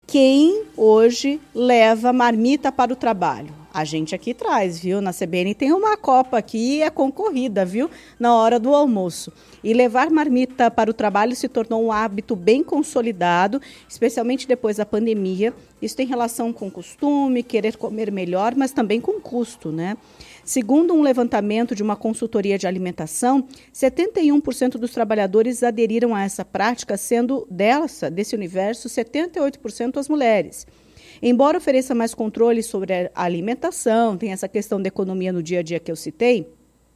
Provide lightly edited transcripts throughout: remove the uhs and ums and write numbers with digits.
quem hoje leva marmita para o trabalho? A gente aqui traz, viu? Na CBN tem uma copa aqui, é concorrida, viu? Na hora do almoço. E levar marmita para o trabalho se tornou um hábito bem consolidado, especialmente depois da pandemia. Isso tem relação com costume, querer comer melhor, mas também com custo, né? Segundo um levantamento de uma consultoria de alimentação, 71% dos trabalhadores aderiram a essa prática, sendo desse universo, 78% as mulheres. Embora ofereça mais controle sobre a alimentação, tem essa questão da economia no dia a dia que eu citei,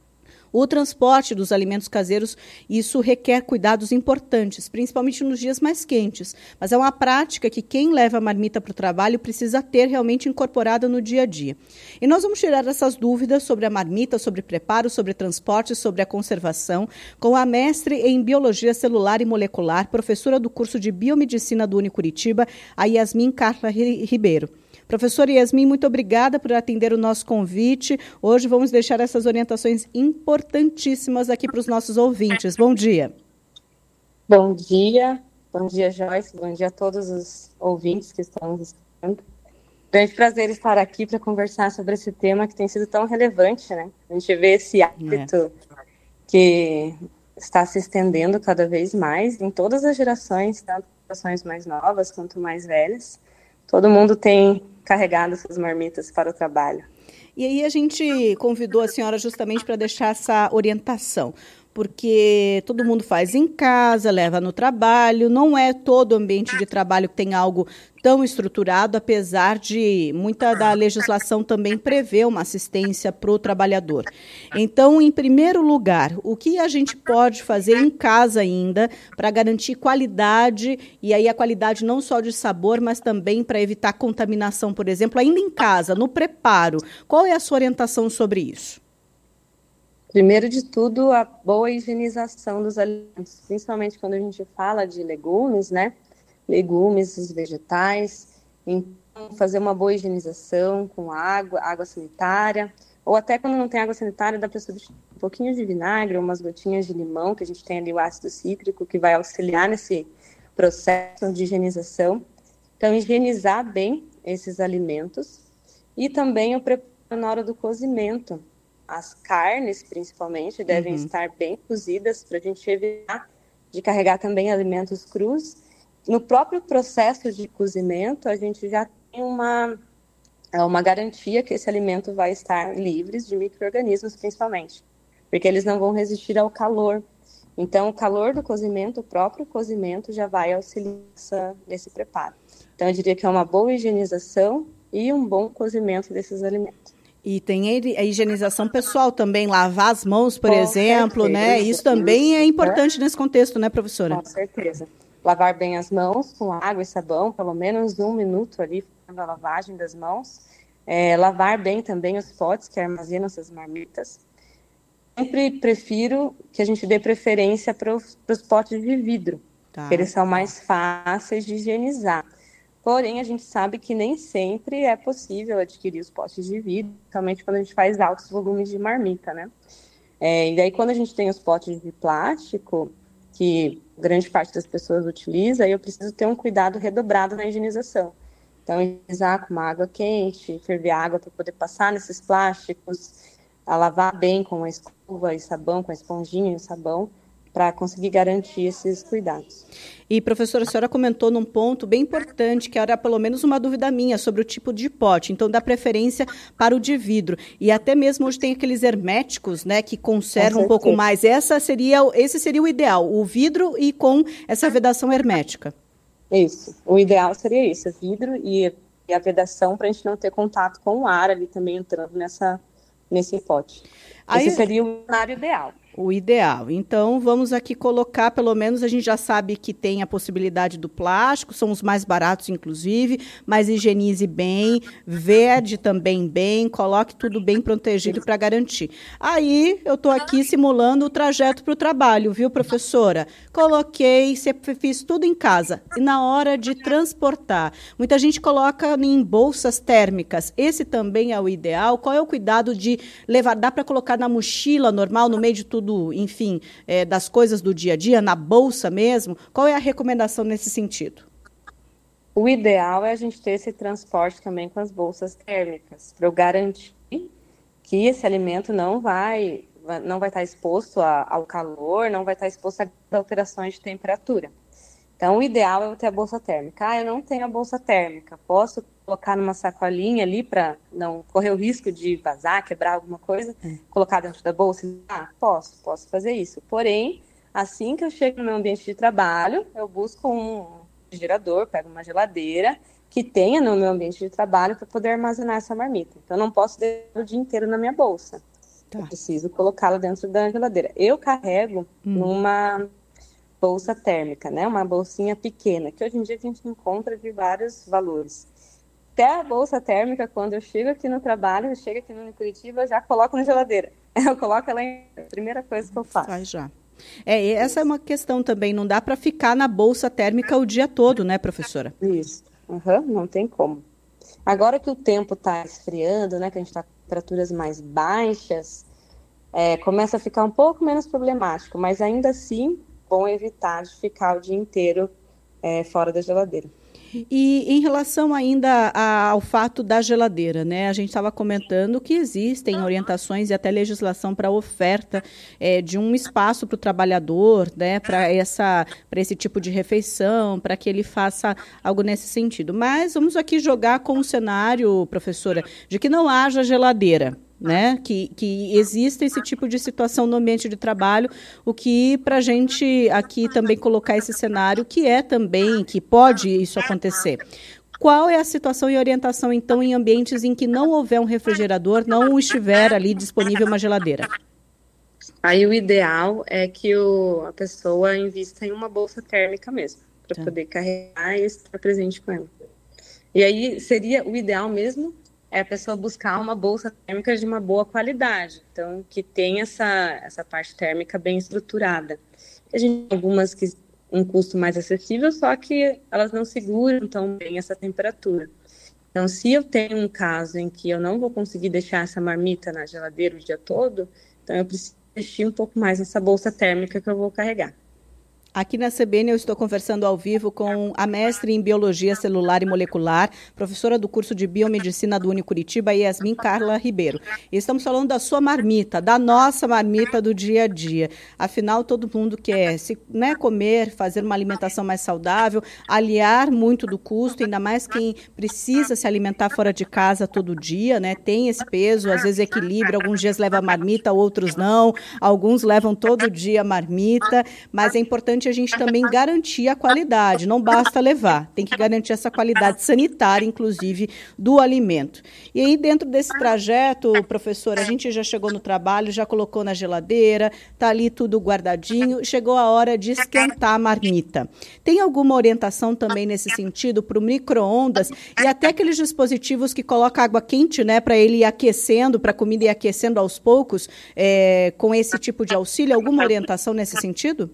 o transporte dos alimentos caseiros, isso requer cuidados importantes, principalmente nos dias mais quentes. Mas é uma prática que quem leva a marmita para o trabalho precisa ter realmente incorporada no dia a dia. E nós vamos tirar essas dúvidas sobre a marmita, sobre preparo, sobre transporte, sobre a conservação, com a mestre em Biologia Celular e Molecular, professora do curso de Biomedicina do Unicuritiba, a Yasmin Carla Ribeiro. Professora Yasmin, muito obrigada por atender o nosso convite. Hoje vamos deixar essas orientações importantíssimas aqui para os nossos ouvintes. Bom dia. Bom dia, Joyce, bom dia a todos os ouvintes que estão nos escutando. Grande prazer estar aqui para conversar sobre esse tema que tem sido tão relevante, né? A gente vê esse hábito que está se estendendo cada vez mais em todas as gerações, tanto gerações mais novas quanto mais velhas. Todo mundo tem carregado suas marmitas para o trabalho. E aí a gente convidou a senhora justamente para deixar essa orientação, porque todo mundo faz em casa, leva no trabalho, não é todo ambiente de trabalho que tem algo tão estruturado, apesar de muita da legislação também prever uma assistência para o trabalhador. Então, em primeiro lugar, o que a gente pode fazer em casa ainda para garantir qualidade, e aí a qualidade não só de sabor, mas também para evitar contaminação, por exemplo, ainda em casa, no preparo. Qual é a sua orientação sobre isso? Primeiro de tudo, a boa higienização dos alimentos, principalmente quando a gente fala de legumes, né? Legumes, os vegetais. Então, fazer uma boa higienização com água sanitária, ou até quando não tem água sanitária, dá para substituir um pouquinho de vinagre, umas gotinhas de limão, que a gente tem ali o ácido cítrico, que vai auxiliar nesse processo de higienização. Então, higienizar bem esses alimentos e também o preparo na hora do cozimento. As carnes, principalmente, devem estar bem cozidas para a gente evitar de carregar também alimentos crus. No próprio processo de cozimento, a gente já tem uma garantia que esse alimento vai estar livre de micro-organismos, principalmente, porque eles não vão resistir ao calor. Então, o calor do cozimento, o próprio cozimento, já vai auxiliar nesse preparo. Então, eu diria que é uma boa higienização e um bom cozimento desses alimentos. E tem a higienização pessoal também, lavar as mãos, por exemplo, né? Isso também é importante nesse contexto, né, professora? Com certeza. Lavar bem as mãos com água e sabão, pelo menos 1 minuto ali, fazendo a lavagem das mãos. Lavar bem também os potes que armazenam essas marmitas. Sempre prefiro que a gente dê preferência para os potes de vidro, porque eles são mais fáceis de higienizar. Porém, a gente sabe que nem sempre é possível adquirir os potes de vidro, principalmente quando a gente faz altos volumes de marmita, né? E daí, quando a gente tem os potes de plástico, que grande parte das pessoas utiliza, eu preciso ter um cuidado redobrado na higienização. Então, higienizar com uma água quente, ferver a água para poder passar nesses plásticos, a lavar bem com a escova e sabão, com a esponjinha e o sabão, para conseguir garantir esses cuidados. E, professora, a senhora comentou num ponto bem importante, que era pelo menos uma dúvida minha sobre o tipo de pote. Então, dá preferência para o de vidro. E até mesmo hoje tem aqueles herméticos, né, que conservam um pouco mais. Esse seria o ideal, o vidro e com essa vedação hermética. Isso, o ideal seria isso, vidro e a vedação, para a gente não ter contato com o ar ali também entrando nesse pote. Esse seria o cenário ideal. O ideal. Então, vamos aqui colocar, pelo menos a gente já sabe que tem a possibilidade do plástico, são os mais baratos, inclusive, mas higienize bem, verde também bem, coloque tudo bem protegido para garantir. Aí, eu estou aqui simulando o trajeto para o trabalho, viu, professora? Coloquei, fiz tudo em casa. E na hora de transportar, muita gente coloca em bolsas térmicas. Esse também é o ideal. Qual é o cuidado de levar? Dá para colocar na mochila normal, no meio de tudo, enfim, das coisas do dia a dia, na bolsa mesmo? Qual é a recomendação nesse sentido? O ideal é a gente ter esse transporte também com as bolsas térmicas, para eu garantir que esse alimento não vai estar exposto ao calor, não vai estar exposto a alterações de temperatura. Então, o ideal é eu ter a bolsa térmica. Eu não tenho a bolsa térmica. Posso colocar numa sacolinha ali para não correr o risco de vazar, quebrar alguma coisa, colocar dentro da bolsa? Posso fazer isso. Porém, assim que eu chego no meu ambiente de trabalho, eu busco um gerador, pego uma geladeira que tenha no meu ambiente de trabalho para poder armazenar essa marmita. Então, eu não posso deixar o dia inteiro na minha bolsa. Tá. Eu preciso colocá-la dentro da geladeira. Eu carrego numa bolsa térmica, né? Uma bolsinha pequena, que hoje em dia a gente encontra de vários valores. Até a bolsa térmica, quando eu chego aqui no trabalho, eu chego aqui no Curitiba, eu já coloco na geladeira. Eu coloco ela a primeira coisa que eu faço. Faz já. Essa é uma questão também, não dá para ficar na bolsa térmica o dia todo, né, professora? Isso, não tem como. Agora que o tempo está esfriando, né, que a gente está com temperaturas mais baixas, começa a ficar um pouco menos problemático, mas ainda assim, bom evitar de ficar o dia inteiro fora da geladeira. E em relação ainda ao fato da geladeira, né? A gente estava comentando que existem orientações e até legislação para a oferta de um espaço para o trabalhador, né? Para esse tipo de refeição, para que ele faça algo nesse sentido. Mas vamos aqui jogar com o cenário, professora, de que não haja geladeira. Né? Que exista esse tipo de situação no ambiente de trabalho, o que para a gente aqui também colocar esse cenário que pode isso acontecer. Qual é a situação e orientação, então, em ambientes em que não houver um refrigerador, não estiver ali disponível uma geladeira? Aí o ideal é que a pessoa invista em uma bolsa térmica mesmo, para poder carregar e estar presente com ela. E aí seria o ideal mesmo a pessoa buscar uma bolsa térmica de uma boa qualidade, então que tenha essa parte térmica bem estruturada. A gente tem algumas que um custo mais acessível, só que elas não seguram tão bem essa temperatura. Então, se eu tenho um caso em que eu não vou conseguir deixar essa marmita na geladeira o dia todo, então eu preciso investir um pouco mais nessa bolsa térmica que eu vou carregar. Aqui na CBN eu estou conversando ao vivo com a mestre em Biologia Celular e Molecular, professora do curso de Biomedicina do Unicuritiba, Yasmin Carla Ribeiro. E estamos falando da sua marmita, da nossa marmita do dia a dia. Afinal, todo mundo quer comer, fazer uma alimentação mais saudável, aliar muito do custo, ainda mais quem precisa se alimentar fora de casa todo dia, né? Tem esse peso, às vezes equilibra, alguns dias leva marmita, outros não, alguns levam todo dia marmita, mas é importante a gente também garantir a qualidade, não basta levar, tem que garantir essa qualidade sanitária, inclusive, do alimento. E aí, dentro desse trajeto, professora, a gente já chegou no trabalho, já colocou na geladeira, está ali tudo guardadinho, chegou a hora de esquentar a marmita. Tem alguma orientação também nesse sentido para o micro-ondas e até aqueles dispositivos que colocam água quente, né, para ele ir aquecendo, para a comida ir aquecendo aos poucos, com esse tipo de auxílio? Alguma orientação nesse sentido?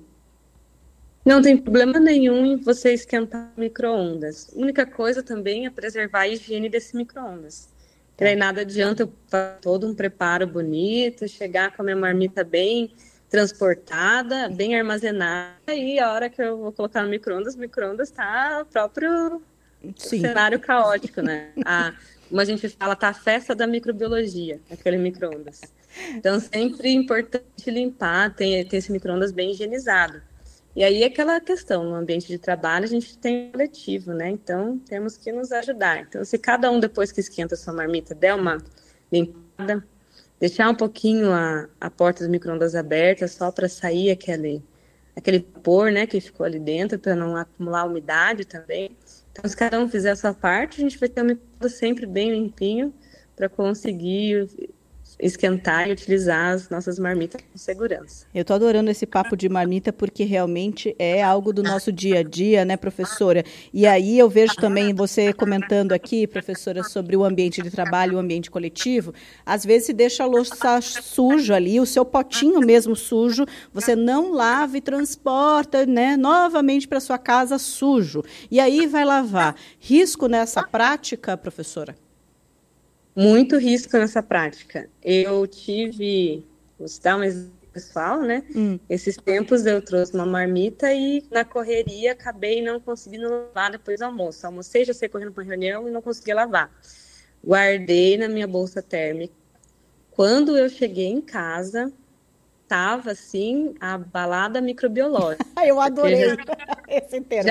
Não tem problema nenhum em você esquentar micro-ondas. A única coisa também é preservar a higiene desse micro-ondas. E aí nada adianta eu fazer todo um preparo bonito, chegar com a minha marmita bem transportada, bem armazenada, e a hora que eu vou colocar no micro-ondas, o micro-ondas está próprio cenário caótico, né? Como a gente fala, tá a festa da microbiologia, aquele micro-ondas. Então, sempre é importante limpar, ter esse micro-ondas bem higienizado. E aí, aquela questão, no ambiente de trabalho, a gente tem um coletivo, né? Então, temos que nos ajudar. Então, se cada um, depois que esquenta a sua marmita, der uma limpada, deixar um pouquinho a porta do micro-ondas aberta, só para sair aquele vapor, né, que ficou ali dentro, para não acumular umidade também. Então, se cada um fizer a sua parte, a gente vai ter o micro-ondas sempre bem limpinho para conseguir esquentar e utilizar as nossas marmitas com segurança. Eu estou adorando esse papo de marmita porque realmente é algo do nosso dia a dia, né, professora? E aí eu vejo também você comentando aqui, professora, sobre o ambiente de trabalho, o ambiente coletivo. Às vezes se deixa a louça suja ali, o seu potinho mesmo sujo, você não lava e transporta, né, novamente para sua casa sujo. E aí vai lavar. Risco nessa prática, professora? Muito risco nessa prática. Vou dar um exemplo pessoal, né? Esses tempos eu trouxe uma marmita e na correria acabei não conseguindo lavar depois do almoço. Almocei, já saí correndo para uma reunião e não consegui lavar. Guardei na minha bolsa térmica. Quando eu cheguei em casa, tava assim, abalada microbiológica. Eu adorei esse termo.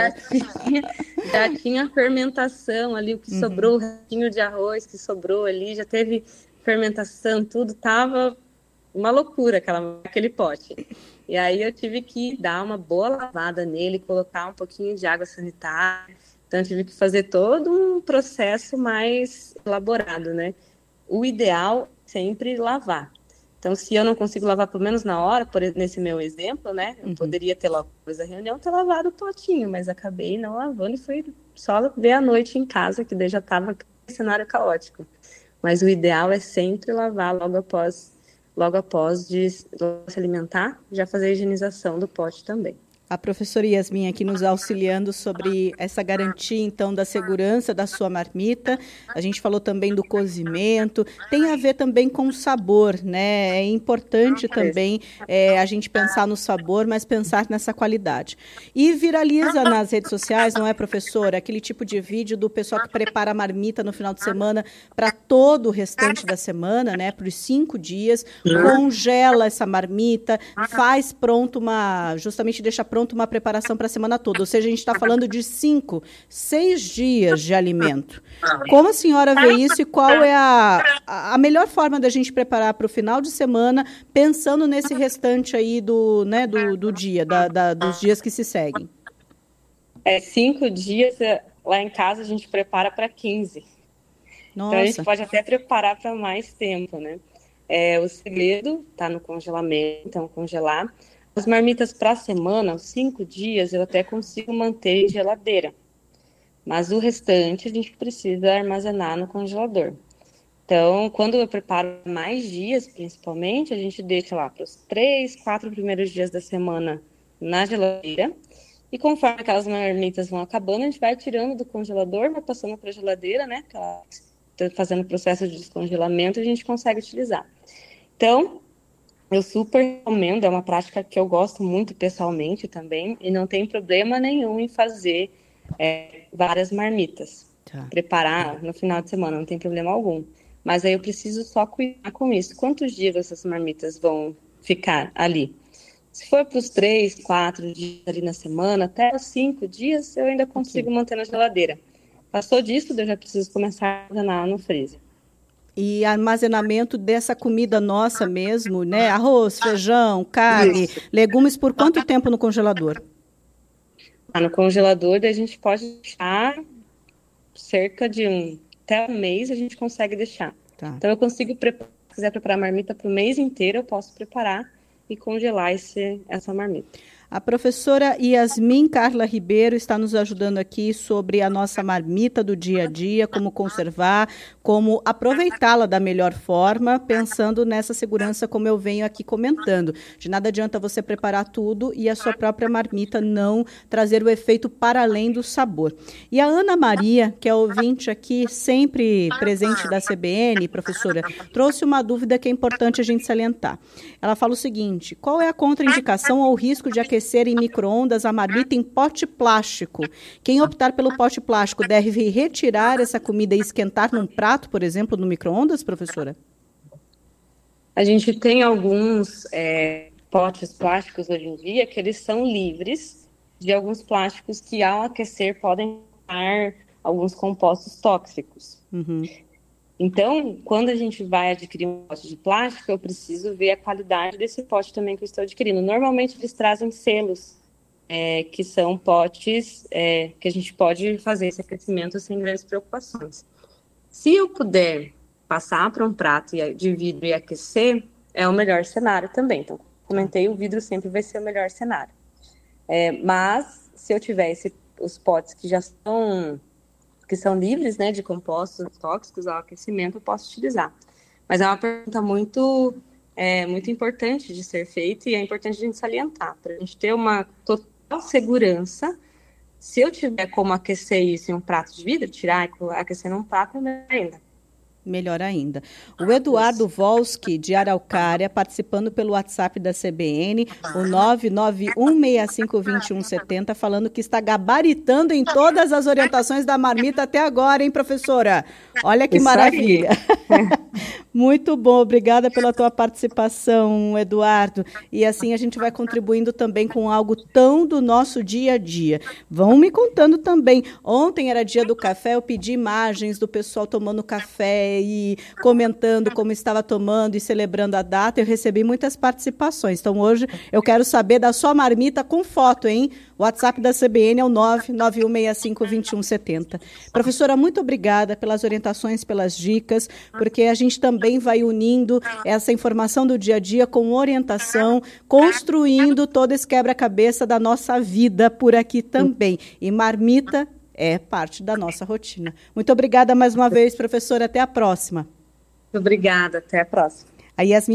Já tinha fermentação ali, o que sobrou, o restinho de arroz que sobrou ali, já teve fermentação, tudo tava uma loucura aquele pote. E aí eu tive que dar uma boa lavada nele, colocar um pouquinho de água sanitária. Então eu tive que fazer todo um processo mais elaborado, né? O ideal é sempre lavar. Então, se eu não consigo lavar pelo menos na hora, nesse meu exemplo, né? Eu poderia ter logo depois da reunião, ter lavado o potinho, mas acabei não lavando e foi só ver à noite em casa, que daí já estava um cenário caótico. Mas o ideal é sempre lavar logo após de se alimentar, já fazer a higienização do pote também. A professora Yasmin aqui nos auxiliando sobre essa garantia, então, da segurança da sua marmita. A gente falou também do cozimento. Tem a ver também com o sabor, né? É importante também a gente pensar no sabor, mas pensar nessa qualidade. E viraliza nas redes sociais, não é, professora? Aquele tipo de vídeo do pessoal que prepara a marmita no final de semana para todo o restante da semana, né? Para os 5 dias, congela essa marmita, faz pronto justamente deixa pronto uma preparação para a semana toda. Ou seja, a gente está falando de 5, 6 dias de alimento. Como a senhora vê isso e qual é a melhor forma da gente preparar para o final de semana, pensando nesse restante aí do dia, dos dias que se seguem? 5 dias, lá em casa a gente prepara para 15. Nossa. Então a gente pode até preparar para mais tempo, né? O segredo está no congelamento, então congelar. As marmitas para a semana, os 5 dias, eu até consigo manter em geladeira. Mas o restante a gente precisa armazenar no congelador. Então, quando eu preparo mais dias, principalmente, a gente deixa lá para os 3, 4 primeiros dias da semana na geladeira. E conforme aquelas marmitas vão acabando, a gente vai tirando do congelador, vai passando para a geladeira, né? Fazendo o processo de descongelamento, a gente consegue utilizar. Então, eu super recomendo, é uma prática que eu gosto muito pessoalmente também, e não tem problema nenhum em fazer várias marmitas. Preparar no final de semana, não tem problema algum. Mas aí eu preciso só cuidar com isso. Quantos dias essas marmitas vão ficar ali? Se for para os 3, 4 dias ali na semana, até os 5 dias, eu ainda consigo manter na geladeira. Passou disso, eu já preciso começar a armazenar no freezer. E armazenamento dessa comida nossa mesmo, né? Arroz, feijão, carne, legumes, por quanto tempo no congelador? No congelador, a gente pode deixar cerca de até um mês, a gente consegue deixar. Tá. Então, eu consigo preparar, se quiser preparar marmita para o mês inteiro, eu posso preparar e congelar essa marmita. A professora Yasmin Carla Ribeiro está nos ajudando aqui sobre a nossa marmita do dia a dia, como conservar, como aproveitá-la da melhor forma, pensando nessa segurança, como eu venho aqui comentando. De nada adianta você preparar tudo e a sua própria marmita não trazer o efeito para além do sabor. E a Ana Maria, que é ouvinte aqui, sempre presente da CBN, professora, trouxe uma dúvida que é importante a gente salientar. Ela fala o seguinte: qual é a contraindicação ou risco de aquecer em micro-ondas a marmita em pote plástico? Quem optar pelo pote plástico deve retirar essa comida e esquentar num prato, por exemplo, no micro-ondas, professora? A gente tem alguns potes plásticos hoje em dia que eles são livres de alguns plásticos que, ao aquecer, podem ter alguns compostos tóxicos. Então, quando a gente vai adquirir um pote de plástico, eu preciso ver a qualidade desse pote também que eu estou adquirindo. Normalmente, eles trazem selos, que são potes que a gente pode fazer esse aquecimento sem grandes preocupações. Se eu puder passar para um prato de vidro e aquecer, é o melhor cenário também. Então, comentei, o vidro sempre vai ser o melhor cenário. Mas, se eu tiver os potes que já são livres, né, de compostos tóxicos ao aquecimento, eu posso utilizar. Mas é uma pergunta muito importante de ser feita e é importante a gente salientar, para a gente ter uma total segurança. Se eu tiver como aquecer isso em um prato de vidro, tirar e aquecer num prato, é melhor ainda. melhor ainda. O Eduardo Volski, de Araucária, participando pelo WhatsApp da CBN, o 991652170, falando que está gabaritando em todas as orientações da marmita até agora, hein, professora? Olha que maravilha. Muito bom, obrigada pela tua participação, Eduardo. E assim a gente vai contribuindo também com algo tão do nosso dia a dia. Vão me contando também. Ontem era dia do café, eu pedi imagens do pessoal tomando café e comentando como estava tomando e celebrando a data. Eu recebi muitas participações. Então hoje eu quero saber da sua marmita com foto, hein? O WhatsApp da CBN é o 991652170. Professora, muito obrigada pelas orientações, pelas dicas, porque a gente também vai unindo essa informação do dia a dia com orientação, construindo todo esse quebra-cabeça da nossa vida por aqui também. E marmita é parte da nossa rotina. Muito obrigada mais uma vez, professora. Até a próxima. Obrigada, até a próxima. A Yasmin